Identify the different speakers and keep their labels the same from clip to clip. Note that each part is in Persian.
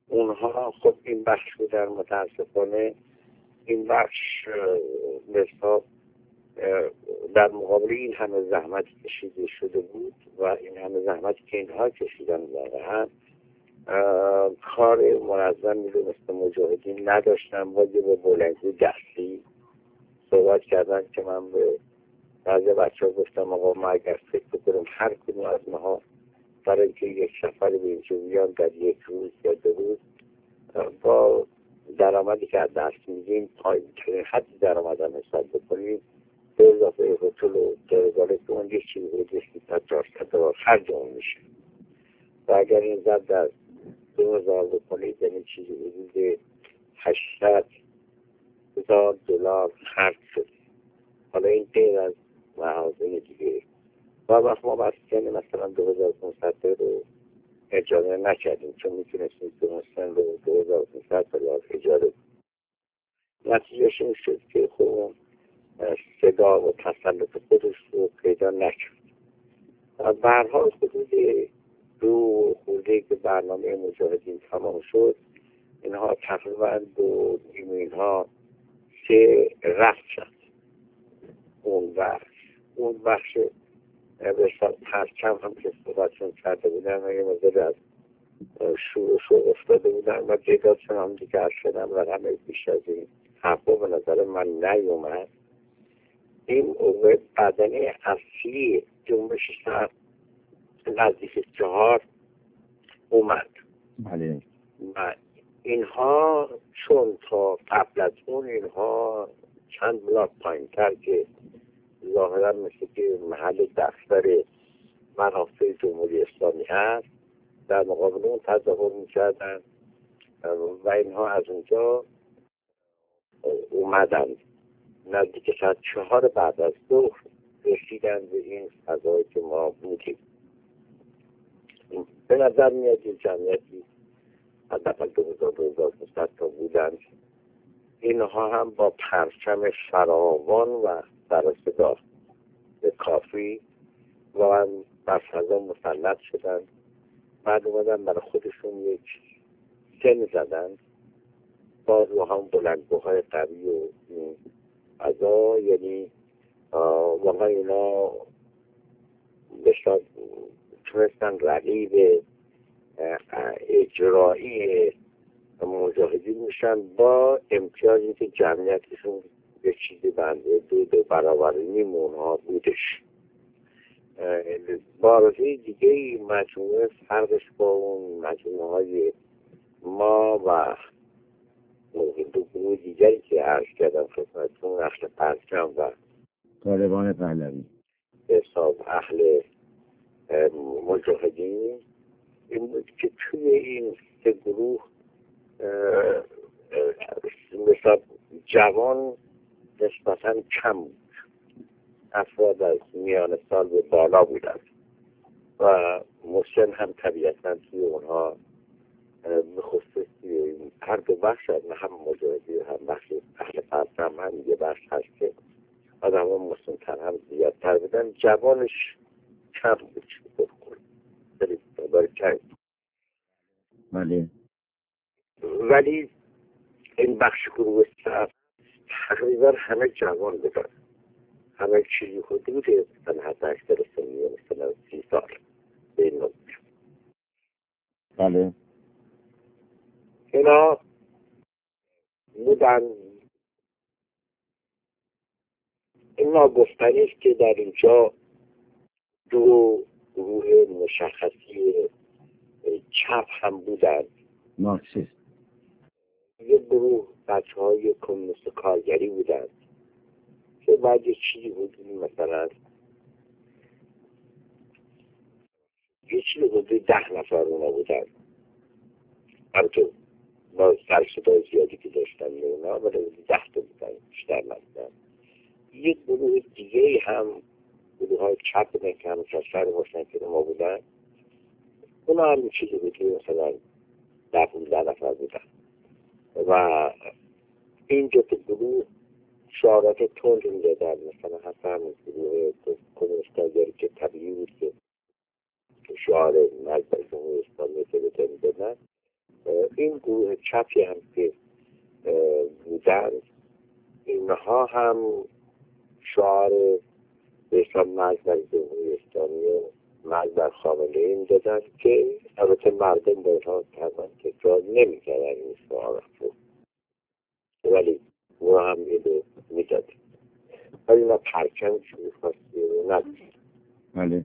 Speaker 1: اونها خب این بخش بودن. متاسفانه این بخش مثلا در مقابل این همه زحمت کشیده شده بود و این همه زحمتی که اینها کشیدن واقعا کار منظمی رو مثل مجاهدین نداشتن. ولی به بلندی دستی صحبت کردن که من به بعضی بچه ها گفتم آقا ما اگر فکر بکنیم هر کدوم از ماها برای اینکه یک سفر به اینجا بیان در یک روز یا 2 روز با درآمدی که از دست میدیم پایین ترین حد درآمد هم حساب بکنیم به اضافه هتل و درگاه که اون یک چیزی بود $400 خرجمون میشه و اگر این ضرب در 2000 بکنید یعنی چیزی حدود $800,000 خرج شد. حالا این غیر از محاضن دیگه و وقت ما بس کنیم مثلا 2500 رو اجاره نکردیم چون میتونستیم دونستن رو $2500 اجاره. نتیجهش این شد که خب صدا و تسلط خودش رو پیدا نکرد و برها حدود 2 خورده که برنامه مجاهدین تمام شد اینها تقریبا 2 اینها 3 رفت شد. اون بخش بسیار پرچم هم که صحبتشون کرده بودن و یه مدل از شروع افتاده بودن و جداشون هم دیگر شدن و همه بیش از این حرفا به نظر من نیومد. این بدنه اصلی جنبش سر نزدیک 4 اومد.
Speaker 2: بله.
Speaker 1: و اینها چون تا قبل از اون اینها چند بلاک پایین تر که ظاهرا مثل که محل دفتر منافع جمهوری اسلامی هست در مقابل اون تظاهر میکردن و اینها از اونجا اومدن نزدیک ساعت 4 بعد از ظهر رسیدن به این فضایی که ما بودیم. به نظر میاد این جمعیتی حداقل 2000 تا بودن. اینها هم با پرچم فراوان و سر صدا کافی و بر فضا مسلط شدن. بعد اومدن برای خودشون یک سن زدن باز با هم بلندگوهای قوی و فضا. یعنی واقعا اینا بسیار تونستن رقیب اجرایی مجاهدین میشن با امتیازی که جمعیتشون به چیزی بنده 2 برابر اونها بودش. بارزه دیگه مجموعه فرقش با اون مجموعه های ما و 2 گروه دیگری که عرض کردم خدمتتون اهل پرچم و
Speaker 2: طالبان پهلوی
Speaker 1: حساب اهل مجاهدین این بود که توی این 3 گروه مثلا جوان نسبتا کم بود. افراد از میان سال به بالا بودند و مسن هم طبیعتاً توی اونها به خصوص هر 2 بخش از هم مجاهدی هم بخش اهل پرچم هم یه بخش هست که آدم ها مسن‌تر هم زیادتر بودن. جوانش کم بود ولی این بخش گروه سر تقریبا همه جوان بودن. همه چیزی حدود حتی اکثر سنی مثلا 30 سال به این نوع.
Speaker 2: بله.
Speaker 1: اینا بودن. این ناگفتنی است که در اینجا 2 گروه مشخصی چپ هم بودن.
Speaker 2: مارکسیست.
Speaker 1: یک گروه بچه های کمونیست کارگری بودن که بعد یک چیزی حدود مثلا یک چیزی حدود 10 نفر اونا بودن. همچون با سرشدای زیادی که داشتن اونا ولی 10 تا بودن بیشتر نبودن. یک گروه دیگه هم گروه های چپ بودن که همه کشور باشن که ما بودن. اونا هم چیزی بود مثلا 10-15 نفر بودن و این 2 گروه شعارات تند می‌دادن. مثلا حتی همین گروه کمونیست کارگری که طبیعی بود که شعار مرکز جمهوری اسلامی که می‌دادن این گروه چپی هم که بودن، اینها هم شعار به حساب مرگ بر جمهوری اسلامی و مرگ بر خامنه ای دادن که البته مردم با اینها تقریبا تکرار نمی‌کردن این شعار رو، ولی ما هم اینو میدادیم. ولی ما پرچم چیزی خواستی رو نداشتیم.
Speaker 2: بله.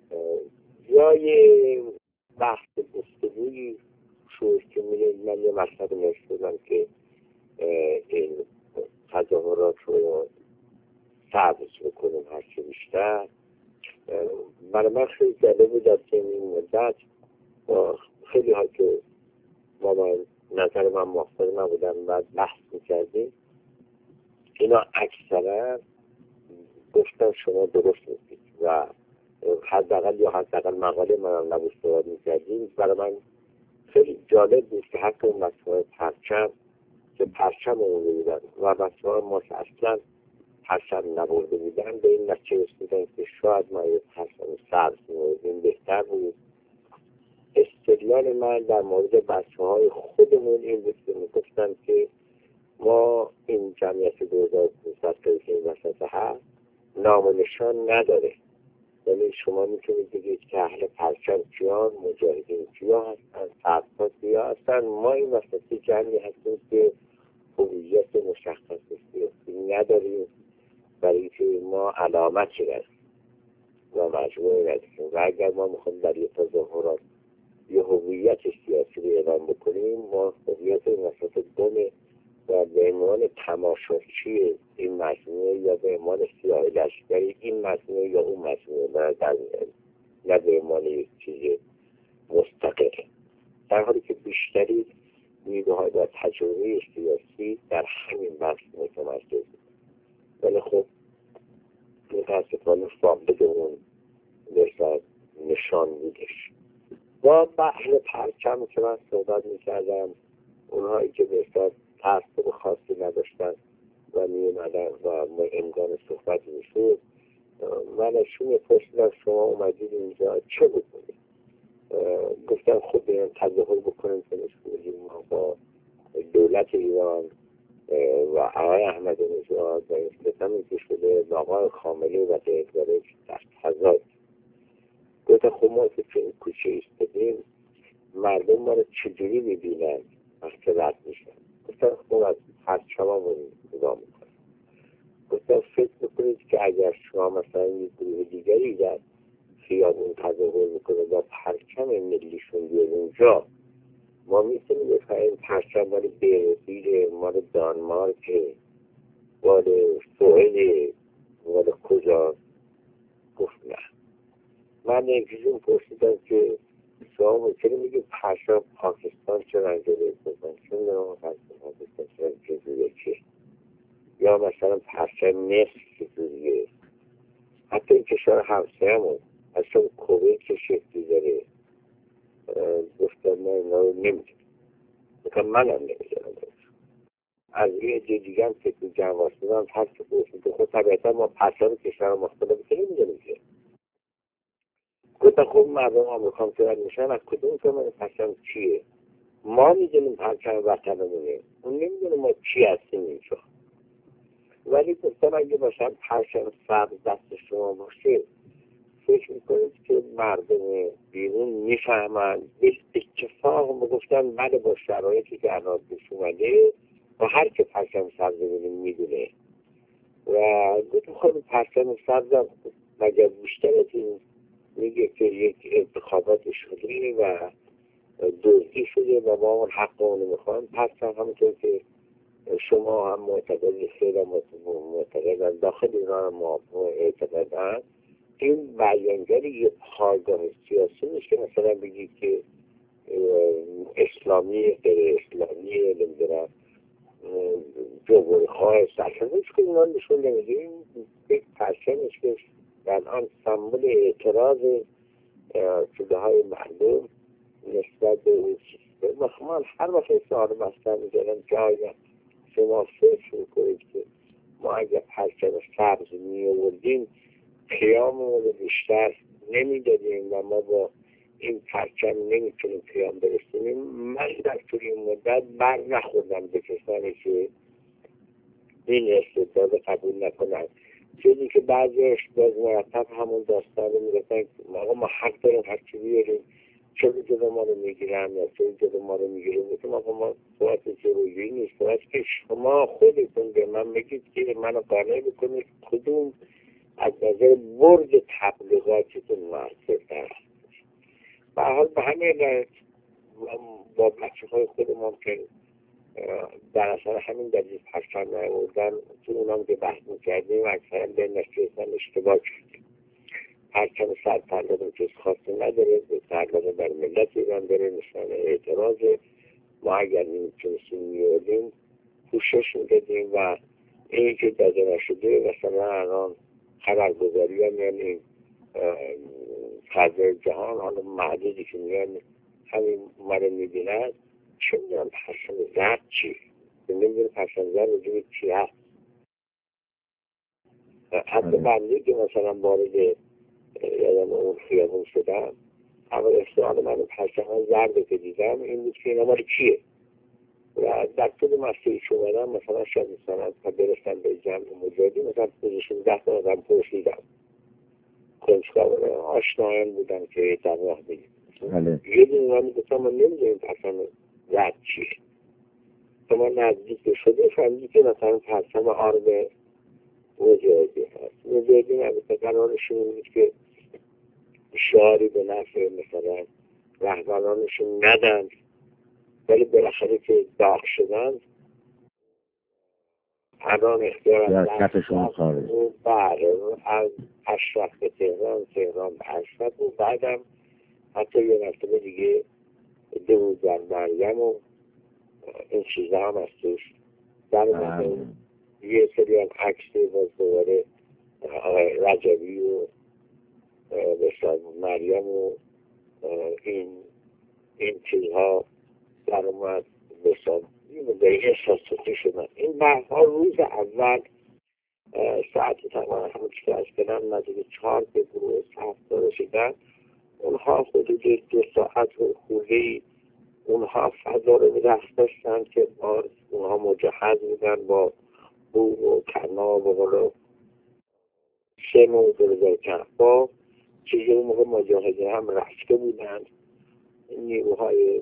Speaker 1: جای بحث گفتگویی شد که من یه مطلب نوشتم که این تظاهرات رو تعویض بکنیم هرچی بیشتر. برای من خیلی جالب بود که این مدت خیلی ها که با نظر من موافق نبودن و بحث میکردیم، اینا اکثرا گفتن شما درست میگید و حداقل مقاله من نبود صحبت میکردیم. برای من خیلی جالب بود که حتی اون مسئله پرچم که پرچم اون بودن و مسئله ما که اصلا پرچم نبرده بودن به این نتیجه رسیدن که شاید ما یه پرچم سبز می‌بردیم بهتر بود. استدلال من در مورد بچه‌های خودمون این بود که میگفتن که ما این جمعیت 2500 که این وسط هست نام و نشان نداره، یعنی شما میتونید بگید که اهل پرچم کیان، مجاهدین کیا هستن، فرقات کیا هستن. ما این وسط جمعی هستیم که هویت مشخص سیاسی نداریم، برای اینکه ما علامتی نداریم و مجموعی نداریم و اگر ما میخوایم در یک تظاهرات یه هویت سیاسی رو اعلام بکنیم، ما هویت این وسط گمه و به عنوان تماشاچی این مجموعه یا به عنوان سیاه لشکری این مجموعه یا اون مجموعه نه به عنوان یک چیز مستقل، در حالی که بیشتری نیروهای و تجربه سیاسی در همین بحث متمرکز. ولی خب متاسفانه فاقد اون نشان بودش. با بحث پرچم که من صحبت میکردم، اونهایی که بهتر تعصب خاصی نداشتن و میومدن و ما امکان صحبت میشود، من اشون پرسیدم شما اومدید اینجا چه بکنید؟ گفتم خب بیان تظاهر بکنیم که نشون ما با دولت ایران و آقای احمدی نژاد و استثنایی که شده با آقای خامنه‌ای و دیگران در تضاد. گفتم خب ما که این کوچه ایستادیم مردم ما رو چجوری میبینن وقتی رد میشن؟ گفتم خب از پرچممون نگاه میکنم. گفتم فکر بکنید که اگر شما مثلا یک گروه دیگری در خیابون تظاهر میکنه با پرچم ملیشون بیاد اونجا، ما میتونیم بفهمیم پرچم مال برزیل، مال دانمارک، مال سوئد، مال کجا؟ گفت نه. من یکیشون پرسیدم که شما ممکنه میگه پرچم پاکستان چرا انجوری بزن؟ چون نام پاکستان چرا جزویه چه؟ یا مثلا پرچم مصر چجوریه؟ حتی این کشور همسایه‌مون اصلا کویت چه شکلی داره؟ گفتم من اینا رو نمیدونم. گفتم منم نمیدونم. از یه دیگه هم که تو جمع هم هست که پرسید خود طبیعتا ما پرچم کشور مختلف که نمیدونیم که. گفتم خب مردم آمریکا که رد میشن از کدوم که من پرچم چیه؟ ما میدونیم پرچم وطنمونه، اون نمیدونه ما چی هستیم اینجا. ولی گفتم اگه مثلا پرچم سبز دست شما باشه فکر میکنید که مردم بیرون میفهمن؟ به اتفاق میگفتن بله با شرایطی که الان پیش اومده و هر که پرچم سبز ببینیم میدونه. و گفتم خب پرچم سبز مگر بیشترتون میگه که یک انتخابات شده و دزدی شده و ما اون حق اونو میخوایم. پرچم همونطور که شما هم معتقد خیلی معتقدن داخل ایران ما اعتقادن، این بیانگر یه پایگاه سیاسی میشه. مثلا بگید که اسلامی غیر اسلامی نمیدونم جمهوری خواه سرشنش که اینا نشون نمیدیم. یک پرچمش که الان سمبل اعتراض شده های مردم نسبت به اون سیستم. من هر وقت سوال بستن میگردم که آیا شما فکر میکنید که ما اگر پرچم سبز میوردیم قیاممون رو بیشتر نمیدادیم و ما با این پرچم نمیتونیم پیام برسونیم. من در طول این مدت بر نخوردم به کسانی که این استدلال قبول نکنن، چیزی که بعضیش باز مرتب همون داستان رو میگفتن آقا ما حق داریم هر چی بیاریم، چرا جلو ما رو میگیرن یا چرا جلو ما رو میگیرن. گفتم آقا ما صورت جلویی نیست، صورت که شما خودتون به من بگید که منو قانع بکنید کدوم از نظر برد تبلیغاتتون موثرتر است. به هر حال به همین علت با بچه‌های خودم که در اثر همین دلیل پرچم نیاوردن تو اونام که بحث میکردیم اکثرا به نتیجه اشتباه کردیم. پرچم سر تعلق چیز خاصی نداره، به تعلق بر ملت ایران داره، نشانه اعتراض. ما اگر نمیتونستیم میاردیم پوشش میدادیم و این که داده نشده مثلا الان خبرگزاری هم یعنی فضای جهان حالا معدودی که میان همین ما رو میبینن چه میدونم پرچم زرد چی؟ نمیدونم پرچم زرد وجود چی هست؟ حتی بنده که مثلا وارد یادم اون خیابون شدم اول سوال من پرچم زرد که دیدم این بود که اینا مال کیه؟ و در طول مسیحی شدم مثلا شاید مثلا تا برستم به جمع مجادی مثلا 16 تا آدم پرسیدم کنجکاور آشنایان بودن که در راه بگیم یه دونه من گفتم ما نمیدونیم پرچم زرد چیه. تو ما نزدیک شده فهمیدی که مثلا پرچم آرد مجادی هست. مجادی نبود قرارشون بود که شعاری به نفع مثلا رهبرانشون ندن، ولی بالاخره که داغ شدن الان اختیار از
Speaker 2: کفشون خارج
Speaker 1: از اشرف به تهران به اشرف و بعدم حتی یه مرتبه دیگه دو در مریم و این چیزا هم از توش در اومده. یه سری هم عکسی باز دوباره رجبی و بسیار مریم و این چیزها در اومد بسیار به احساساتی شدن. این برها روز اول ساعت تقریبا همون که از کنم نزدیک 4 به گروه هفته رسیدن. اونها حدود 2 ساعت و خورده‌ای اونها فضا رو رخت داشتن که باز اونها مجهز بودن با بوم و کناب و بالا 3 موضوع با چیزی اون موقع مجاهده هم رفته بودن. نیروهای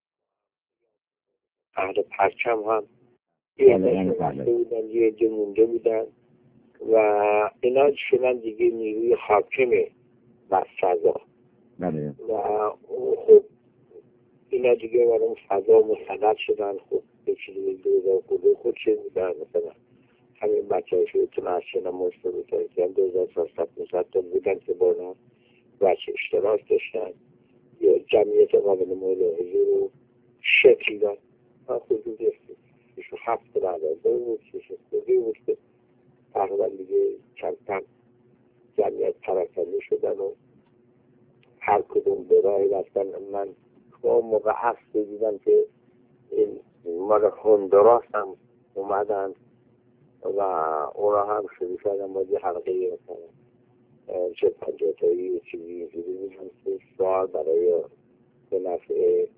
Speaker 1: اهل پرچم هم یه بودن یه جه مونده بودن و اینا شدن دیگه نیروی حاکم بر فضا و خب اینا دیگه برای فضا مسلط شدن. خب به چیزی 2000 خود چه بودن مثلا همین بچه های شدتون از چنان مشته بودن که هم 2400 تا بودن که بالا بچه اشتراک داشتن یا جمعیت قابل مورد حضور رو شکل داد. حدود 7 بعد بود 6 بود که تقریبا دیگه کم جمعیت پراکنده شدن و هر کدوم به راهی رفتن. من اون موقع عصر دیدم که این مال هندوراس هم اومدن و اونا هم شروع شدن با یه حلقه مثلا چه 50 تایی چیزی اینجوری بودن که سوال برای به نفع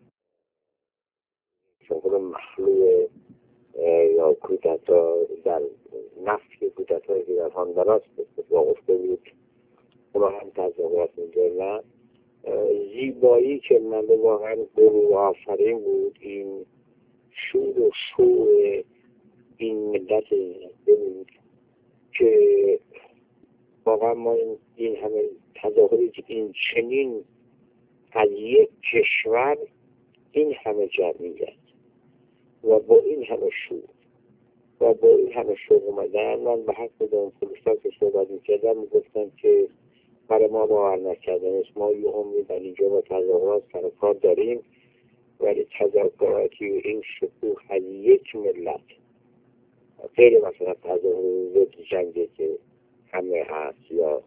Speaker 1: شغل مخلوع یا کودتا در نفی کودتایی که در هندوراس واقفته بود اونا هم تظاهرات می‌کردن. زیبایی که من واقعا گروه آفرین بود این شور و شور این ملت بود که واقعا ما این همه تظاهری که این چنین از یک کشور این همه جمعیت و با این همه شور و با این همه شوق اومدن. من به حق بدون پولیسا که صحبت میکردم میگفتن که برای ما باور نکردن است. ما یه عمری در اینجا با تظاهرات سر کار داریم ولی تظاهراتی و این شکوه از یک ملت غیر مثلا تظاهرات جنگی که همه هست یا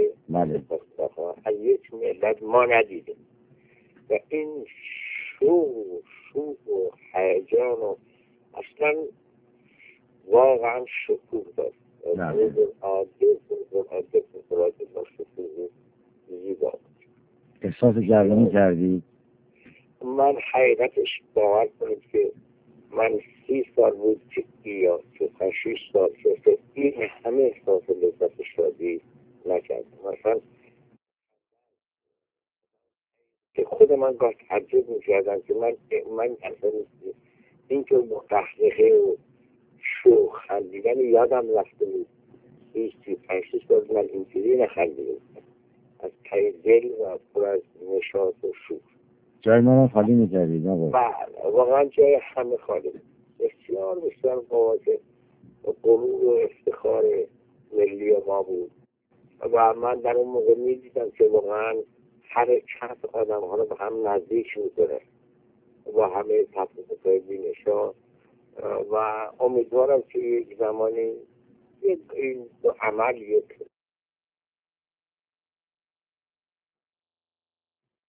Speaker 1: از یک ملت ما ندیدیم و این شوق و هیجان و اصلا واقعا شکوه داشت. عادل شکوه زیبا بود.
Speaker 2: احساس جوانی کردی؟
Speaker 1: من حقیقتش باور کنید که من 30 سال بود که یا 6 سال که این همه احساس لذت شادی نکردم. مثلا که خود من گاه تعجب می‌کردم که من اصلا این که مقهقه و شوخ خندیدن یادم رفته بود. 5 سال من اینجوری نخندیده بودم، از ته دل و پر از نشاط و شوخ.
Speaker 2: جای ما رو خالی می‌کردی نه؟
Speaker 1: بله واقعا جای همه خالی بود. بسیار بسیار مواجه غرور و افتخار ملی ما بود و من در اون موقع می‌دیدم که واقعا حرکت آدم ها رو به هم نزدیک می‌کنه با همه تفاوت‌های بینشا و امیدوارم که یک زمانی این عمل یک